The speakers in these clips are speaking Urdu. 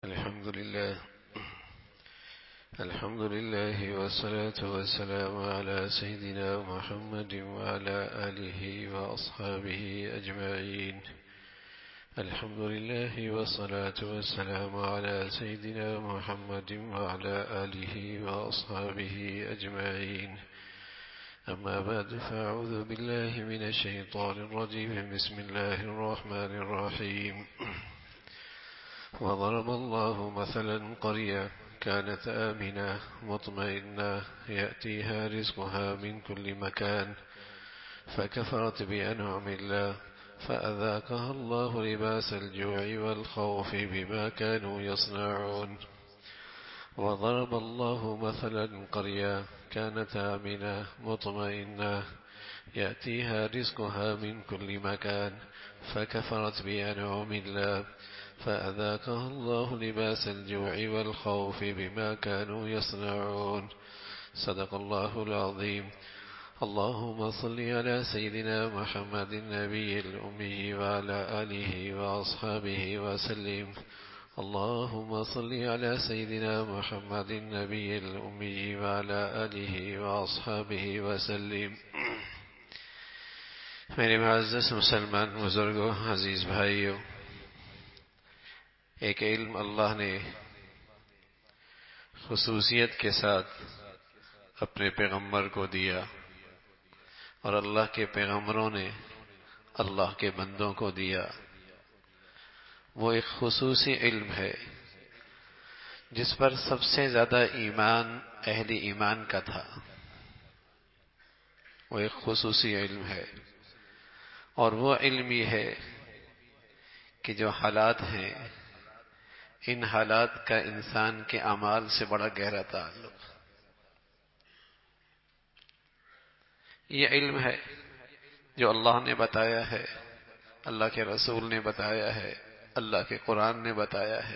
الحمد لله والصلاة والسلام على سيدنا محمد وعلى آله وأصحابه أجمعين. الحمد لله والصلاة والسلام على سيدنا محمد وعلى آله وأصحابه أجمعين. أما بعد، فأعوذ بالله من الشيطان الرجيم. بسم الله الرحمن الرحيم. وضرب الله مثلا قرية كانت آمنة مطمئنة يأتيها رزقها من كل مكان فكفرت بأنعم الله فأذاقها الله لباس الجوع والخوف بما كانوا يصنعون. وضرب الله مثلا قرية كانت آمنة مطمئنة يأتيها رزقها من كل مكان فكفرت بأنعم الله فأذاقها الله لباس الجوع والخوف بما كانوا يصنعون. صدق الله العظيم. اللهم صل على سيدنا محمد النبي الأمي وعلى آله وأصحابه وسلم. اللهم صل على سيدنا محمد النبي الأمي وعلى آله وأصحابه وسلم. میرے معزز مسلمان بزرگوں، عزیز بھائیوں، ایک علم اللہ نے خصوصیت کے ساتھ اپنے پیغمبر کو دیا، اور اللہ کے پیغمبروں نے اللہ کے بندوں کو دیا. وہ ایک خصوصی علم ہے جس پر سب سے زیادہ ایمان اہل ایمان کا تھا. وہ ایک خصوصی علم ہے، اور وہ علم یہ ہے کہ جو حالات ہیں، ان حالات کا انسان کے اعمال سے بڑا گہرا تعلق. یہ علم ہے جو اللہ نے بتایا ہے، اللہ کے رسول نے بتایا ہے، اللہ کے قرآن نے بتایا ہے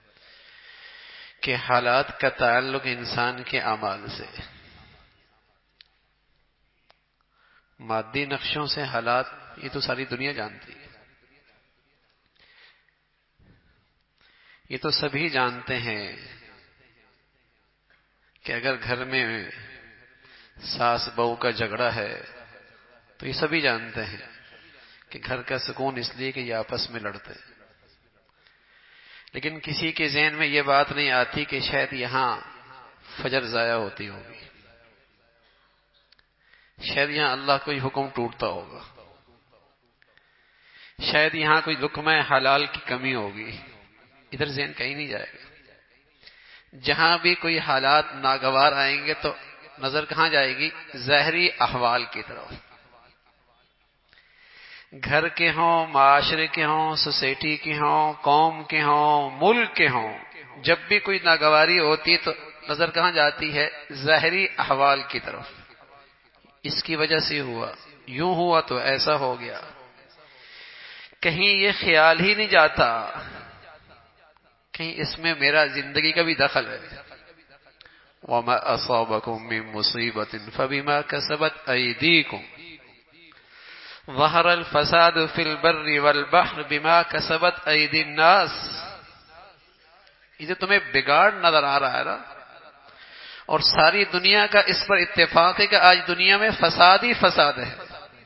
کہ حالات کا تعلق انسان کے اعمال سے. مادی نقشوں سے حالات یہ تو ساری دنیا جانتی ہے، یہ تو سبھی جانتے ہیں کہ اگر گھر میں ساس بہو کا جھگڑا ہے تو یہ سبھی جانتے ہیں کہ گھر کا سکون اس لیے کہ یہ آپس میں لڑتے ہیں. لیکن کسی کے ذہن میں یہ بات نہیں آتی کہ شاید یہاں فجر ضائع ہوتی ہوگی، شاید یہاں اللہ کوئی حکم ٹوٹتا ہوگا، شاید یہاں کوئی لقمہ حلال کی کمی ہوگی. ادھر ذہن کہیں نہیں جائے گا. جہاں بھی کوئی حالات ناگوار آئیں گے تو نظر کہاں جائے گی؟ ظاہری احوال کی طرف. گھر کے ہوں، معاشرے کے ہوں، سوسائٹی کے ہوں، قوم کے ہوں، ملک کے ہوں، جب بھی کوئی ناگواری ہوتی تو نظر کہاں جاتی ہے؟ ظاہری احوال کی طرف. اس کی وجہ سے ہوا، یوں ہوا تو ایسا ہو گیا. کہیں یہ خیال ہی نہیں جاتا کہیں اس میں میرا زندگی کا بھی دخل ہے. وَمَا أَصَابَكُم مِّن مُّصِيبَةٍ فَبِمَا كَسَبَتْ أَيْدِيكُمْ ظَهَرَ الْفَسَادُ فِي الْبَرِّ وَالْبَحْرِ بِمَا كَسَبَتْ أَيْدِي النَّاسِ. یہ جو تمہیں بگاڑ نظر آ رہا ہے نا، اور ساری دنیا کا اس پر اتفاق ہے کہ آج دنیا میں فساد ہی فساد ہے.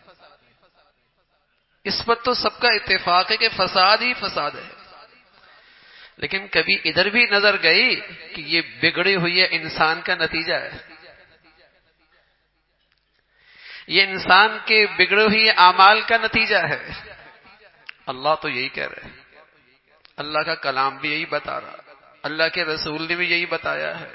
اس پر تو سب کا اتفاق ہے کہ فساد ہی فساد ہے. لیکن کبھی ادھر بھی نظر گئی کہ یہ بگڑی ہوئی ہے انسان کا نتیجہ ہے، یہ انسان کے بگڑے ہوئے اعمال کا نتیجہ ہے. اللہ تو یہی کہہ رہے ہیں، اللہ کا کلام بھی یہی بتا رہا، اللہ کے رسول نے بھی یہی بتایا ہے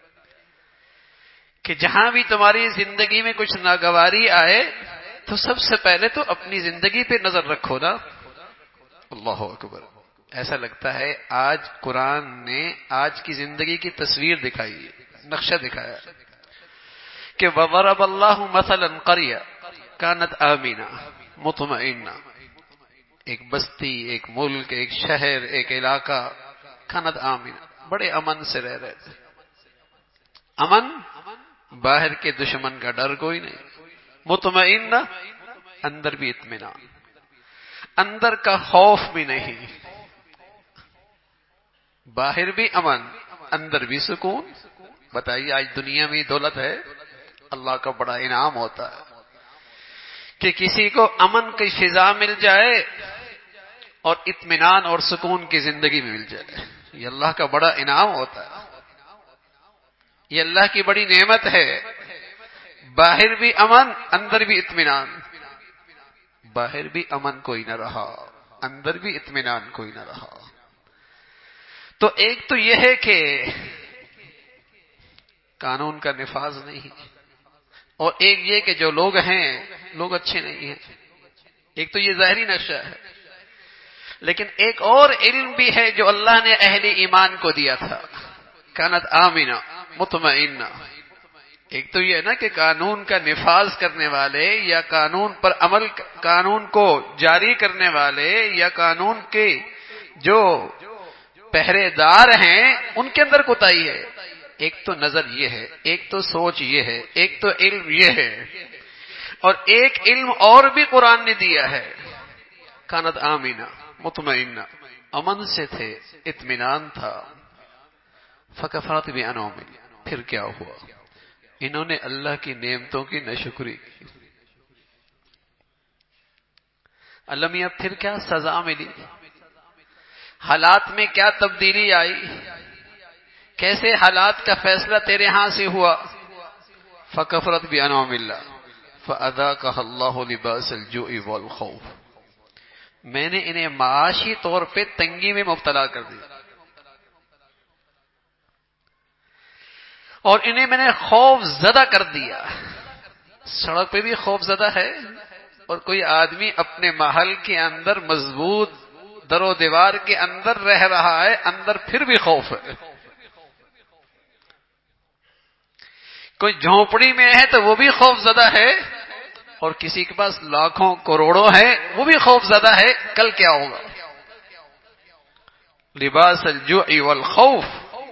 کہ جہاں بھی تمہاری زندگی میں کچھ ناگواری آئے تو سب سے پہلے تو اپنی زندگی پہ نظر رکھو نا. اللہ اکبر. ایسا لگتا ہے آج قرآن نے آج کی زندگی کی تصویر دکھائی ہے، نقشہ دکھایا کہ وَضَرَبَ اللَّهُ مَثَلًا قَرْيَةً كَانَتْ آمِنَةً مُطْمَئِنَّةً. ایک بستی، ایک ملک، ایک شہر، ایک علاقہ، كانت آمنہ، بڑے امن سے رہ رہے تھے. امن، باہر کے دشمن کا ڈر کوئی نہیں. مطمئنہ، اندر بھی اطمینان، اندر کا خوف بھی نہیں. باہر بھی امن اندر بھی سکون. بتائیے آج دنیا میں دولت ہے، اللہ کا بڑا انعام ہوتا ہے کہ کسی کو امن کی فضا مل جائے اور اطمینان اور سکون کی زندگی میں مل جائے. یہ اللہ کا بڑا انعام ہوتا ہے، یہ اللہ کی بڑی نعمت ہے. باہر بھی امن اندر بھی اطمینان. باہر بھی امن کوئی نہ رہا، اندر بھی اطمینان کوئی نہ رہا. تو ایک تو یہ ہے کہ قانون کا نفاذ نہیں، اور ایک یہ کہ جو لوگ ہیں لوگ اچھے نہیں ہیں. ایک تو یہ ظاہری نقشہ ہے، لیکن ایک اور علم بھی ہے جو اللہ نے اہل ایمان کو دیا تھا. کانت آمنہ مطمئنہ. ایک تو یہ ہے نا کہ قانون کا نفاذ کرنے والے یا قانون پر عمل، قانون کو جاری کرنے والے یا قانون کے جو پہرے دار ہیں ان کے اندر کوتاہی ہے. ایک تو نظر یہ ہے، ایک تو سوچ یہ ہے، ایک تو علم یہ ہے، اور ایک علم اور بھی قرآن نے دیا ہے. کانت آمینہ مطمئنہ، امن سے تھے، اطمینان تھا. فکفرت بانعم، پھر کیا ہوا؟ انہوں نے اللہ کی نعمتوں کی ناشکری کی. اللہ میاں پھر کیا سزا ملی؟ حالات میں کیا تبدیلی آئی؟ کیسے حالات کا فیصلہ تیرے ہاں سے ہوا؟ فکفرت بانعم اللہ فاذاقها اللہ لباس الجوع والخوف. میں نے انہیں معاشی طور پہ تنگی میں مبتلا کر دیا، اور انہیں میں نے خوف زدہ کر دیا. سڑک پہ بھی خوف زدہ ہے، اور کوئی آدمی اپنے محل کے اندر مضبوط در و دیوار کے اندر رہ رہا ہے، اندر پھر بھی خوف ہے. کوئی جھونپڑی میں ہے تو وہ بھی خوف زدہ ہے، اور کسی کے پاس لاکھوں کروڑوں ہے وہ بھی خوف زدہ ہے. کل کیا ہوگا؟ لباس الجوع والخوف.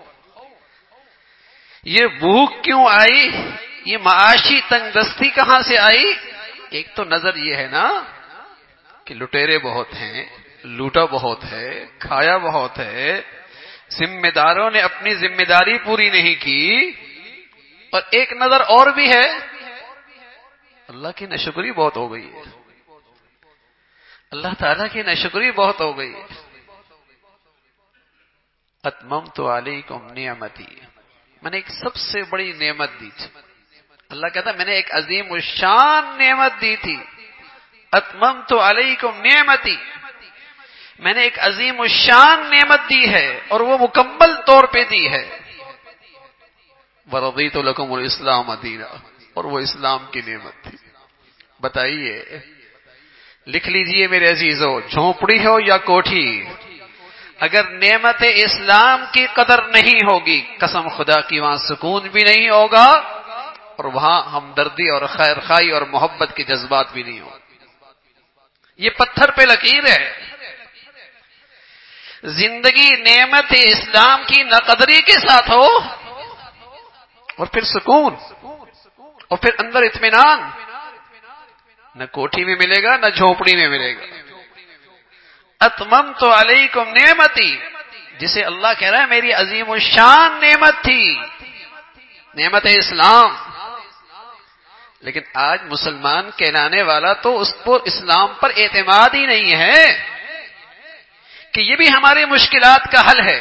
یہ بھوک کیوں آئی؟ یہ معاشی تنگ دستی کہاں سے آئی؟ ایک تو نظر یہ ہے نا کہ لٹیرے بہت ہیں، لوٹا بہت ہے، کھایا بہت ہے، ذمہ داروں نے اپنی ذمہ داری پوری نہیں کی. اور ایک نظر اور بھی ہے، اللہ کی ناشکری بہت ہو گئی ہے، اللہ تعالیٰ کی ناشکری بہت ہو گئی ہے. اتممت علیکم نعمتی، میں نے ایک سب سے بڑی نعمت دی تھی. اللہ کہتا میں نے ایک عظیم الشان نعمت دی تھی. اتممت علیکم نعمتی، میں نے ایک عظیم الشان نعمت دی ہے، اور وہ مکمل طور پہ دی ہے. ورضیت لکم الاسلام دینا، اور وہ اسلام کی نعمت تھی. بتائیے، لکھ لیجئے میرے عزیزو، جھونپڑی ہو یا کوٹھی، اگر نعمت اسلام کی قدر نہیں ہوگی، قسم خدا کی وہاں سکون بھی نہیں ہوگا، اور وہاں ہمدردی اور خیر خواہی اور محبت کے جذبات بھی نہیں ہوں. یہ پتھر پہ لکیر ہے. زندگی نعمت اسلام کی ناقدری کے ساتھ ہو، اور پھر سکون، اور پھر اندر اطمینان، نہ کوٹھی میں ملے گا نہ جھونپڑی میں ملے گا. اتممت علیکم نعمتی، جسے اللہ کہہ رہا ہے میری عظیم الشان نعمت تھی، نعمت اسلام. لیکن آج مسلمان کہلانے والا تو اس پر اسلام پر اعتماد ہی نہیں ہے کہ یہ بھی ہماری مشکلات کا حل ہے،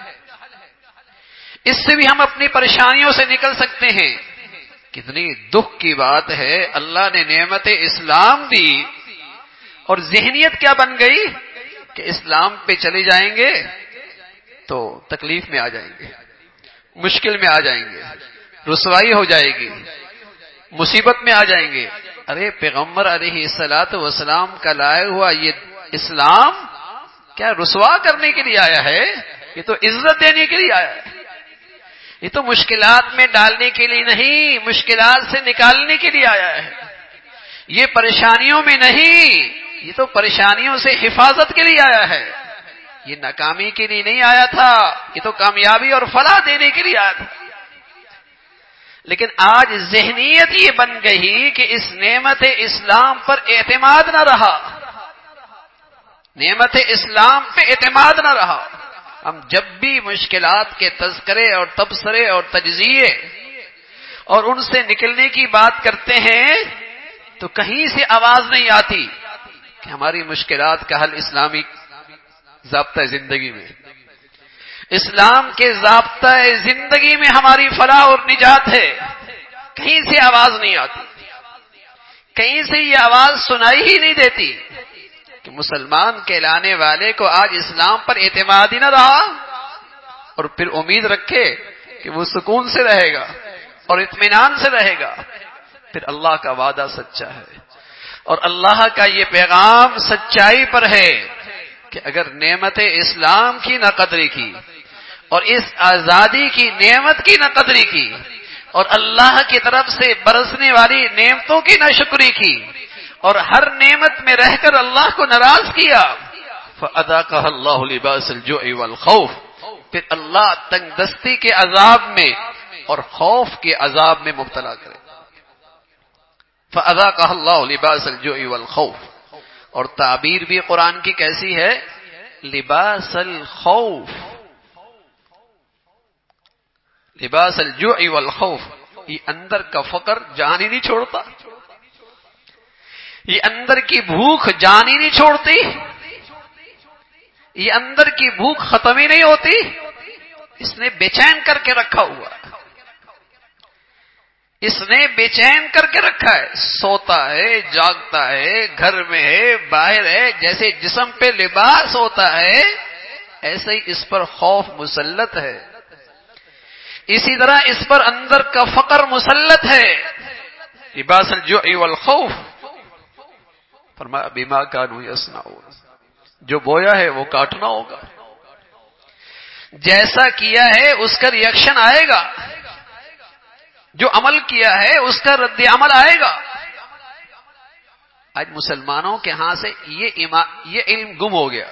اس سے بھی ہم اپنی پریشانیوں سے نکل سکتے ہیں. کتنی دکھ کی بات ہے، اللہ نے نعمت اسلام دی اور ذہنیت کیا بن گئی کہ اسلام پہ چلے جائیں گے تو تکلیف میں آ جائیں گے، مشکل میں آ جائیں گے، رسوائی ہو جائے گی، مصیبت میں آ جائیں گے. ارے پیغمبر علیہ الصلوۃ والسلام کا لایا ہوا یہ اسلام کیا رسوا کرنے کے لیے آیا ہے؟ یہ تو عزت دینے کے لیے آیا ہے. یہ تو مشکلات میں ڈالنے کے لیے نہیں، مشکلات سے نکالنے کے لیے آیا ہے. یہ پریشانیوں میں نہیں، یہ تو پریشانیوں سے حفاظت کے لیے آیا ہے. یہ ناکامی کے لیے نہیں آیا تھا، یہ تو کامیابی اور فلاح دینے کے لیے آیا تھا. لیکن آج ذہنیت یہ بن گئی کہ اس نعمت اسلام پر اعتماد نہ رہا، نعمت اسلام پہ اعتماد نہ رہا. ہم جب بھی مشکلات کے تذکرے اور تبصرے اور تجزیے اور ان سے نکلنے کی بات کرتے ہیں تو کہیں سے آواز نہیں آتی کہ ہماری مشکلات کا حل اسلامی ضابطۂ زندگی میں، اسلام کے ضابطۂ زندگی میں ہماری فلاح اور نجات ہے. کہیں سے آواز نہیں آتی، کہیں سے یہ آواز سنائی ہی نہیں دیتی کہ مسلمان کہلانے والے کو آج اسلام پر اعتماد ہی نہ رہا اور پھر امید رکھے کہ وہ سکون سے رہے گا اور اطمینان سے رہے گا. پھر اللہ کا وعدہ سچا ہے اور اللہ کا یہ پیغام سچائی پر ہے کہ اگر نعمت اسلام کی نہ قدری کی اور اس آزادی کی نعمت کی نہ قدری کی اور اللہ کی طرف سے برسنے والی نعمتوں کی نہ شکری کی اور ہر نعمت میں رہ کر اللہ کو ناراض کیا، فَأَذَاقَهَا اللَّهُ لِبَاسَ الْجُوعِ وَالْخَوْفِ، پھر اللہ تنگ دستی کے عذاب میں اور خوف کے عذاب میں مبتلا کرے. فَأَذَاقَهَا اللَّهُ لِبَاسَ الْجُوعِ وَالْخَوْفِ، اور تعبیر بھی قرآن کی کیسی ہے؟ لباس الخوف، لباس الجوع والخوف. یہ اندر کا فقر جان ہی نہیں چھوڑتا، یہ اندر کی بھوک جان ہی نہیں چھوڑتی، یہ اندر کی بھوک ختم ہی نہیں ہوتی. اس نے بے چین کر کے رکھا ہوا، اس نے بے چین کر کے رکھا ہے. سوتا ہے، جاگتا ہے، گھر میں ہے، باہر ہے. جیسے جسم پہ لباس ہوتا ہے ایسے ہی اس پر خوف مسلط ہے، اسی طرح اس پر اندر کا فقر مسلط ہے. لباس الجوع والخوف، فرمایا بما كانوا يصنعون، جو بویا ہے وہ کاٹنا ہوگا، جیسا کیا ہے اس کا ریئیکشن آئے گا، جو عمل کیا ہے اس کا رد عمل آئے گا. آج مسلمانوں کے ہاں سے یہ علم گم ہو گیا،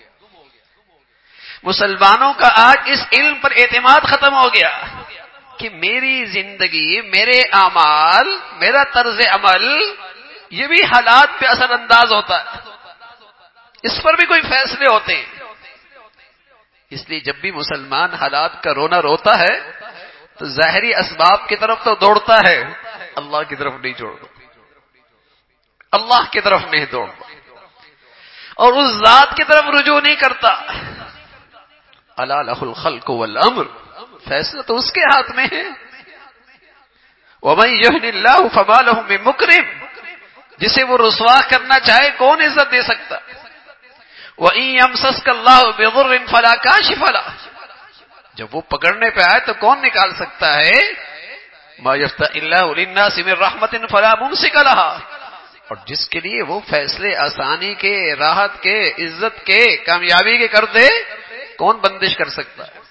مسلمانوں کا آج اس علم پر اعتماد ختم ہو گیا کہ میری زندگی، میرے اعمال، میرا طرز عمل یہ بھی حالات پہ اثر انداز ہوتا ہے، اس پر بھی کوئی فیصلے ہوتے ہیں. اس لیے جب بھی مسلمان حالات کا رونا روتا ہے تو ظاہری اسباب کی طرف تو دوڑتا ہے، اللہ کی طرف نہیں دوڑتا، اللہ کی طرف نہیں دوڑتا اور اس ذات کی طرف رجوع نہیں کرتا. الا لہ الخلق والامر، فیصلہ تو اس کے ہاتھ میں ہے. ومن یہن اللہ فما لہ من مکرم، جسے وہ رسوا کرنا چاہے کون عزت دے سکتا. وَإِن يَمْسَسْكَ اللَّهُ بِضُرٍّ فَلَا كَاشِفَ لَهُ، جب وہ پکڑنے پہ آئے تو کون نکال سکتا ہے. مَا يَفْتَحِ اللَّهُ لِلنَّاسِ مِن رَحْمَةٍ فَلَا مُمْسِكَ لَهَا، اور جس کے لیے وہ فیصلے آسانی کے، راحت کے، عزت کے، کامیابی کے کر دے کون بندش کر سکتا ہے.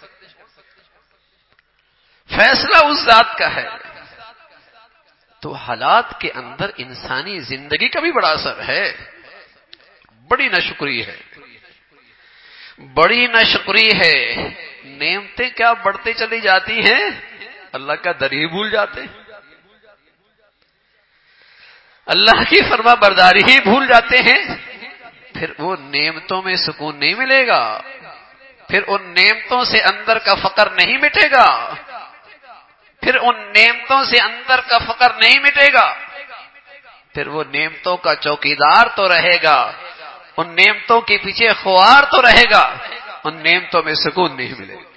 فیصلہ اس ذات کا ہے. تو حالات کے اندر انسانی زندگی کا بھی بڑا اثر ہے. بڑی ناشکری ہے، بڑی ناشکری ہے. نعمتیں کیا بڑھتے چلی جاتی ہیں، اللہ کا در ہی بھول جاتے ہیں، اللہ کی فرما برداری ہی بھول جاتے ہیں. پھر وہ نعمتوں میں سکون نہیں ملے گا، پھر ان نعمتوں سے اندر کا فقر نہیں مٹے گا، پھر ان نعمتوں سے اندر کا فقر نہیں مٹے گا. پھر وہ نعمتوں کا چوکیدار تو رہے گا، ان نعمتوں کے پیچھے خوار تو رہے گا، ان نعمتوں میں سکون نہیں ملے گا.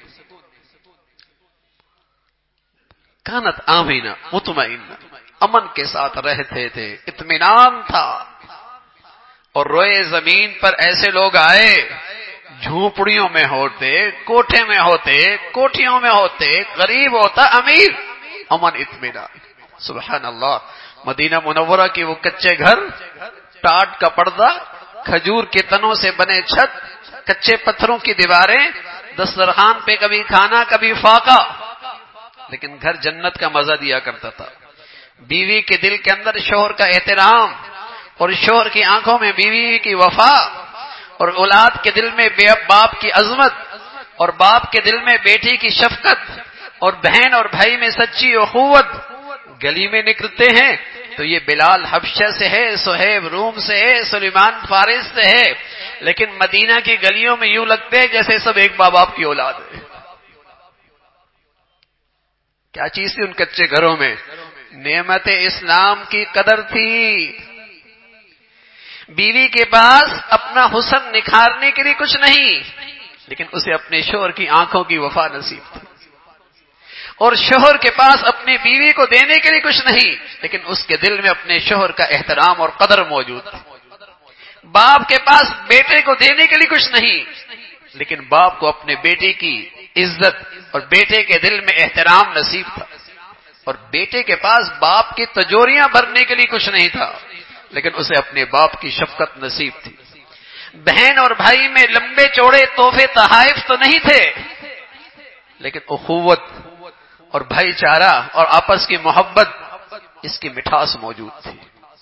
کانت آمینہ مطمئنہ، امن کے ساتھ رہتے تھے، اطمینان تھا. اور روئے زمین پر ایسے لوگ آئے، جھونپڑیوں میں ہوتے، کوٹھے میں ہوتے، کوٹھیوں میں ہوتے، غریب ہوتا، امیر، امن اطمینان. سبحان اللہ. مدینہ منورہ کی وہ کچے گھر، ٹاٹ کا پردہ، کھجور کے تنوں سے بنے چھت، کچے پتھروں کی دیواریں، دسترخوان پہ کبھی کھانا کبھی فاقہ، لیکن گھر جنت کا مزہ دیا کرتا تھا. بیوی کے دل کے اندر شوہر کا احترام، اور شوہر کی آنکھوں میں بیوی کی وفا، اور اولاد کے دل میں باپ کی عظمت، اور باپ کے دل میں بیٹی کی شفقت، اور بہن اور بھائی میں سچی اخوت. گلی میں نکلتے ہیں تو یہ بلال حبشہ سے ہے، صہیب روم سے ہے، سلیمان فارس سے ہے، لیکن مدینہ کی گلیوں میں یوں لگتے ہیں جیسے سب ایک ماں باپ کی اولاد ہے. کیا چیز تھی ان کچے گھروں میں؟ نعمت اسلام کی قدر تھی. بیوی کے پاس اپنا حسن نکھارنے کے لیے کچھ نہیں، لیکن اسے اپنے شوہر کی آنکھوں کی وفا نصیب تھی. اور شوہر کے پاس اپنی بیوی کو دینے کے لیے کچھ نہیں، لیکن اس کے دل میں اپنے شوہر کا احترام اور قدر موجود تھی. باپ کے پاس بیٹے کو دینے کے لیے کچھ نہیں، لیکن باپ کو اپنے بیٹے کی عزت اور بیٹے کے دل میں احترام نصیب تھا. اور بیٹے کے پاس باپ کی تجوریاں بھرنے کے لیے کچھ نہیں تھا، لیکن اسے اپنے باپ کی شفقت نصیب تھی. بہن اور بھائی میں لمبے چوڑے تحفے تحائف تو نہیں تھے، لیکن اخوت اور بھائی چارہ اور آپس کی محبت، اس کی مٹھاس موجود تھی.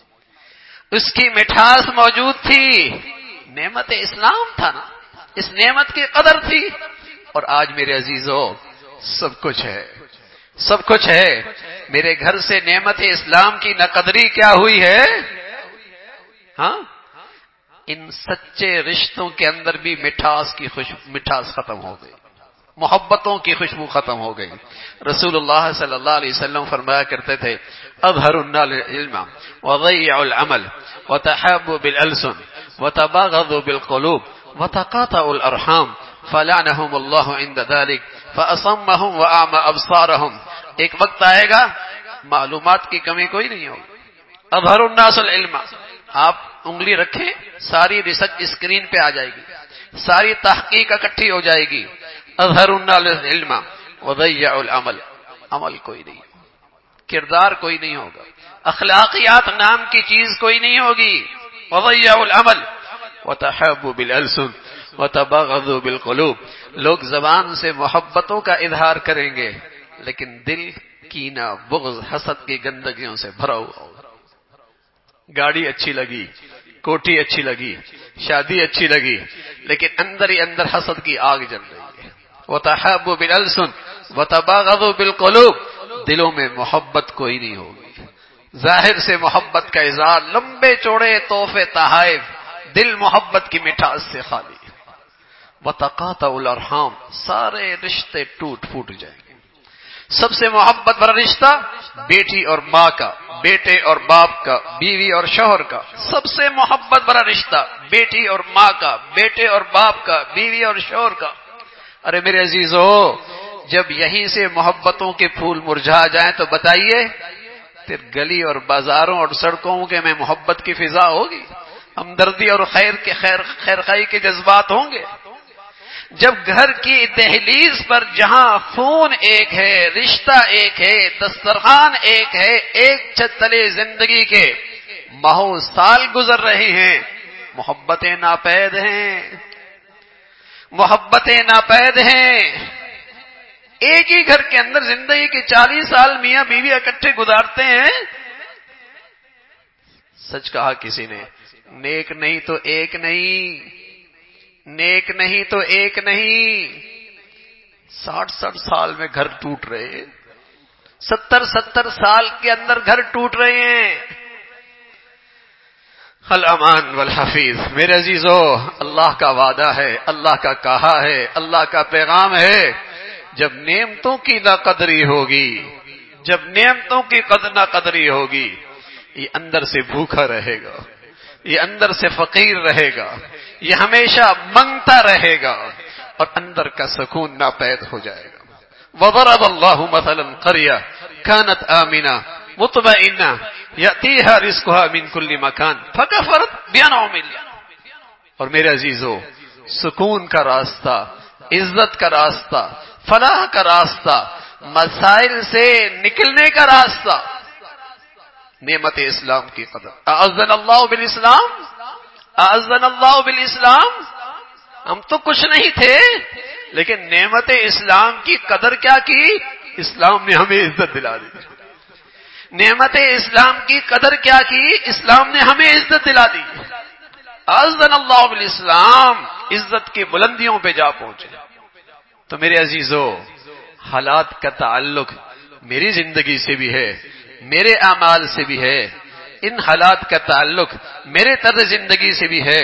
اس کی مٹھاس موجود تھی. نعمت اسلام تھا نا، اس نعمت کی قدر تھی. اور آج میرے عزیزو سب کچھ ہے، سب کچھ ہے. میرے گھر سے نعمت اسلام کی نہ قدری کیا ہوئی ہے؟ ہاں، ان سچے رشتوں کے اندر بھی مٹھاس ختم ہو گئی، محبتوں کی خوشبو ختم ہو گئی. رسول اللہ صلی اللہ علیہ وسلم فرمایا کرتے تھے: اظہر الناس العلم وضيع العمل وتحابوا بالالسن وتباغضوا بالقلوب وتقاطعوا الارحام فلعنهم الله عند ذلك فاصمهم واعمى ابصارهم. ایک وقت آئے گا معلومات کی کمی کوئی نہیں ہوگی. اظہر الناس العلم، آپ انگلی رکھیں ساری ریسرچ اسکرین پہ آ جائے گی، ساری تحقیق اکٹھی ہو جائے گی. اظہر الناس العلم وضيع العمل، عمل کوئی نہیں، کردار کوئی نہیں ہوگا، اخلاقیات نام کی چیز کوئی نہیں ہوگی. وضيع العمل وتحابوا بالالسن وتباغضوا بالقلوب، لوگ زبان سے محبتوں کا اظہار کریں گے، لیکن دل کینہ بغض حسد کی گندگیوں سے بھرا ہوا ہوگا. گاڑی اچھی لگی، کوٹھی اچھی لگی، شادی اچھی لگی، لیکن اندر ہی اندر حسد کی آگ جل رہی ہے. وتحابوا بالالسن وتباغضوا بالقلوب، دلوں میں محبت کوئی نہیں ہوگی. ظاہر سے محبت کا اظہار، لمبے چوڑے تحفے تحائف، دل محبت کی مٹھاس سے خالی. وتقاطعوا الارحام، سارے رشتے ٹوٹ پھوٹ جائیں گے. سب سے محبت بھرا رشتہ بیٹی اور ماں کا، بیٹے اور باپ کا، بیوی اور شوہر کا. سب سے محبت بھرا رشتہ بیٹی اور ماں کا، بیٹے اور باپ کا، بیوی اور شوہر کا. ارے میرے عزیزو، جب یہیں سے محبتوں کے پھول مرجھا جائیں تو بتائیے پھر گلی اور بازاروں اور سڑکوں کے میں محبت کی فضا ہوگی، ہمدردی اور خیر خائی کے جذبات ہوں گے. جب گھر کی دہلیز پر جہاں خون ایک ہے، رشتہ ایک ہے، دسترخوان ایک ہے، ایک چھت تلے زندگی کے ماہوں سال گزر رہے ہیں، محبتیں ناپید ہیں، محبتیں ناپید ہیں. ایک ہی گھر کے اندر زندگی کے 40 سال میاں بیوی اکٹھے گزارتے ہیں. سچ کہا کسی نے، نیک نہیں تو ایک نہیں، نیک نہیں تو ایک نہیں. 60 سال میں گھر ٹوٹ رہے ہیں، 70 سال کے اندر گھر ٹوٹ رہے ہیں. الامان والحفیظ. میرے عزیزو، اللہ کا وعدہ ہے، اللہ کا کہا ہے، اللہ کا پیغام ہے، جب نعمتوں کی ناقدری ہوگی، جب نعمتوں کی ناقدری ہوگی، یہ اندر سے بھوکا رہے گا، یہ اندر سے فقیر رہے گا، یہ ہمیشہ منگتا رہے گا، اور اندر کا سکون ناپید ہو جائے گا. وضرب اللہ مثلا قرية كانت آمنة مطمئنة يأتيها رزقها من كل مكان فكفرت بأنعم الله. اور میرے عزیزو، سکون کا راستہ، عزت کا راستہ، فلاح کا راستہ، مسائل سے نکلنے کا راستہ نعمت اسلام کی قدر. اعزنا اللہ بالاسلام، اعزنا اللہ بالاسلام. ہم تو کچھ نہیں تھے، لیکن نعمت اسلام کی قدر کیا کی؟ اسلام نے ہمیں عزت دلا دی. نعمت اسلام کی قدر کیا کی؟ اسلام نے ہمیں عزت دلا دی. اعزنا اللہ بالاسلام، عزت کی بلندیوں پہ جا پہنچے. تو میرے عزیزو، حالات کا تعلق میری زندگی سے بھی ہے، میرے اعمال سے بھی ہے. ان حالات کا تعلق میرے طرز زندگی سے بھی ہے.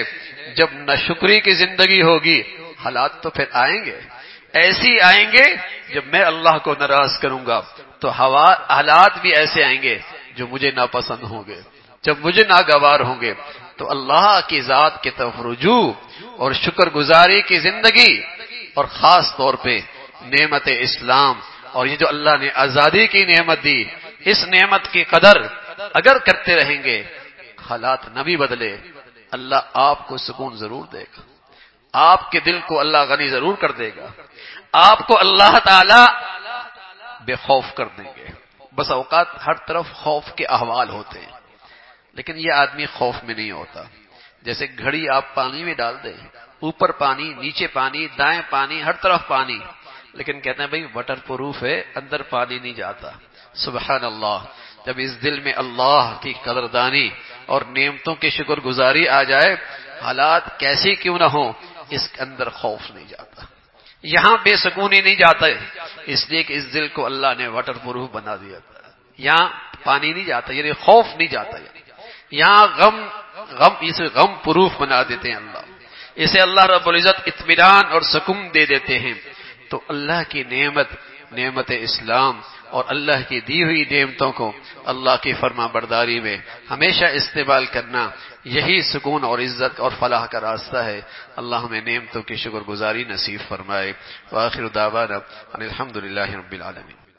جب ناشکری کی زندگی ہوگی حالات تو پھر آئیں گے، ایسی آئیں گے جب میں اللہ کو ناراض کروں گا تو حالات بھی ایسے آئیں گے جو مجھے ناپسند ہوں گے، جب مجھے ناگوار ہوں گے۔ تو اللہ کی ذات کی طرف رجوع اور شکر گزاری کی زندگی، اور خاص طور پہ نعمت اسلام اور یہ جو اللہ نے آزادی کی نعمت دی، اس نعمت کی قدر اگر کرتے رہیں گے، حالات نہ بھی بدلے، اللہ آپ کو سکون ضرور دے گا، آپ کے دل کو اللہ غنی ضرور کر دے گا، آپ کو اللہ تعالی بے خوف کر دیں گے۔ بس اوقات ہر طرف خوف کے احوال ہوتے ہیں، لیکن یہ آدمی خوف میں نہیں ہوتا۔ جیسے گھڑی آپ پانی میں ڈال دیں، اوپر پانی، نیچے پانی، دائیں پانی، ہر طرف پانی، لیکن کہتے ہیں بھئی واٹر پروف ہے، اندر پانی نہیں جاتا۔ سبحان اللہ، جب اس دل میں اللہ کی قدردانی اور نعمتوں کی شکر گزاری آ جائے، حالات کیسی کیوں نہ ہوں، اس کے اندر خوف نہیں جاتا، یہاں بے سکونی نہیں جاتا ہے، اس لیے کہ اس دل کو اللہ نے واٹر پروف بنا دیا تھا۔ یہاں پانی نہیں جاتا، یعنی خوف نہیں جاتا، یہاں اسے غم پروف بنا دیتے ہیں اللہ، اسے اللہ رب العزت اطمینان اور سکون دے دیتے ہیں۔ تو اللہ کی نعمت اسلام اور اللہ کی دی ہوئی نعمتوں کو اللہ کی فرما برداری میں ہمیشہ استعمال کرنا، یہی سکون اور عزت اور فلاح کا راستہ ہے۔ اللہ ہمیں نعمتوں کی شکر گزاری نصیب فرمائے۔ وآخر دعوانا ان الحمد للہ رب العالمین۔